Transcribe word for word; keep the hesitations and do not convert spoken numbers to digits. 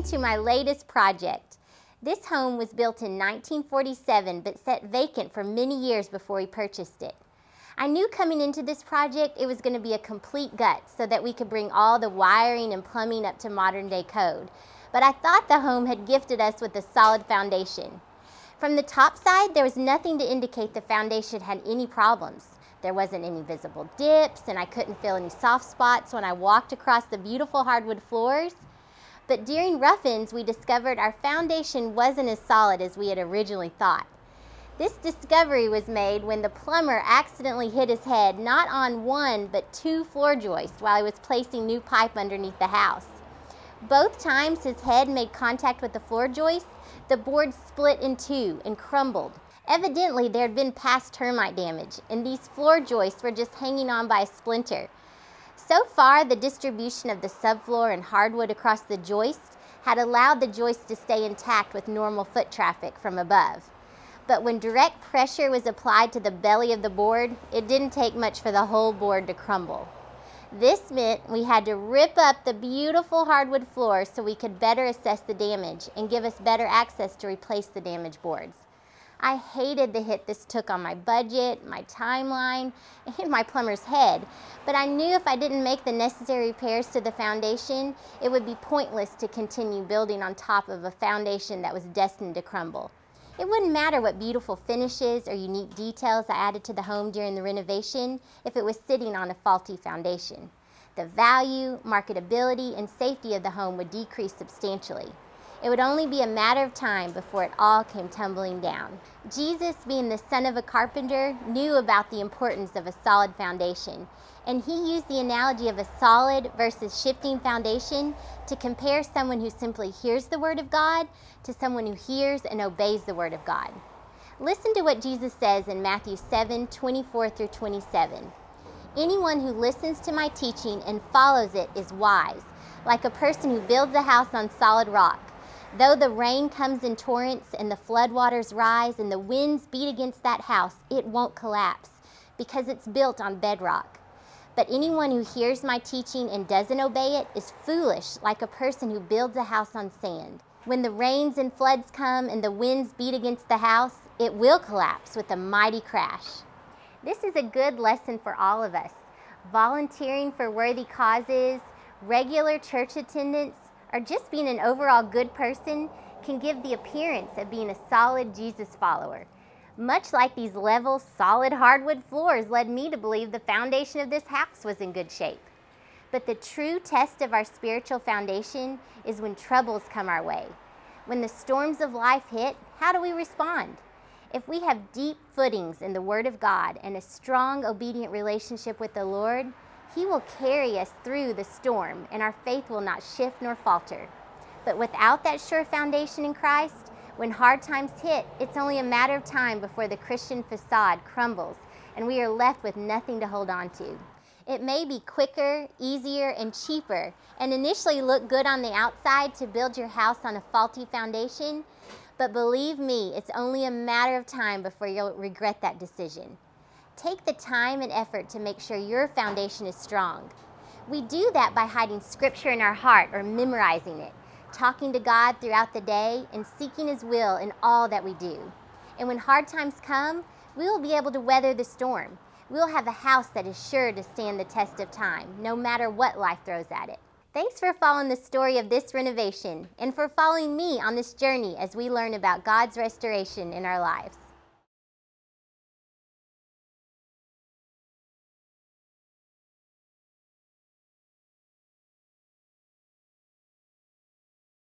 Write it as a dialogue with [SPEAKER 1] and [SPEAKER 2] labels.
[SPEAKER 1] to my latest project. This home was built in nineteen forty-seven but sat vacant for many years before we purchased it. I knew coming into this project it was going to be a complete gut so that we could bring all the wiring and plumbing up to modern day code. But I thought the home had gifted us with a solid foundation. From the top side, there was nothing to indicate the foundation had any problems. There wasn't any visible dips, and I couldn't feel any soft spots when I walked across the beautiful hardwood floors. But during rough-ins, we discovered our foundation wasn't as solid as we had originally thought. This discovery was made when the plumber accidentally hit his head not on one but two floor joists while he was placing new pipe underneath the house. Both times his head made contact with the floor joists, the board split in two and crumbled. Evidently, there had been past termite damage, and these floor joists were just hanging on by a splinter. So far, the distribution of the subfloor and hardwood across the joist had allowed the joists to stay intact with normal foot traffic from above. But when direct pressure was applied to the belly of the board, it didn't take much for the whole board to crumble. This meant we had to rip up the beautiful hardwood floor so we could better assess the damage and give us better access to replace the damaged boards. I hated the hit this took on my budget, my timeline, and my plumber's head, but I knew if I didn't make the necessary repairs to the foundation, it would be pointless to continue building on top of a foundation that was destined to crumble. It wouldn't matter what beautiful finishes or unique details I added to the home during the renovation if it was sitting on a faulty foundation. The value, marketability, and safety of the home would decrease substantially. It would only be a matter of time before it all came tumbling down. Jesus, being the son of a carpenter, knew about the importance of a solid foundation, and he used the analogy of a solid versus shifting foundation to compare someone who simply hears the word of God to someone who hears and obeys the word of God. Listen to what Jesus says in Matthew seven, twenty-four through twenty-seven. Anyone who listens to my teaching and follows it is wise, like a person who builds a house on solid rock. Though the rain comes in torrents and the floodwaters rise and the winds beat against that house, it won't collapse because it's built on bedrock. But anyone who hears my teaching and doesn't obey it is foolish, like a person who builds a house on sand. When the rains and floods come and the winds beat against the house, it will collapse with a mighty crash. This is a good lesson for all of us. Volunteering for worthy causes, regular church attendance, or just being an overall good person can give the appearance of being a solid Jesus follower. Much like these level, solid hardwood floors led me to believe the foundation of this house was in good shape. But the true test of our spiritual foundation is when troubles come our way. When the storms of life hit, how do we respond? If we have deep footings in the Word of God and a strong, obedient relationship with the Lord, He will carry us through the storm, and our faith will not shift nor falter. But without that sure foundation in Christ, when hard times hit, it's only a matter of time before the Christian facade crumbles, and we are left with nothing to hold on to. It may be quicker, easier, and cheaper, and initially look good on the outside to build your house on a faulty foundation, but believe me, it's only a matter of time before you'll regret that decision. Take the time and effort to make sure your foundation is strong. We do that by hiding scripture in our heart or memorizing it, talking to God throughout the day, and seeking His will in all that we do. And when hard times come, we will be able to weather the storm. We will have a house that is sure to stand the test of time, no matter what life throws at it. Thanks for following the story of this renovation and for following me on this journey as we learn about God's restoration in our lives.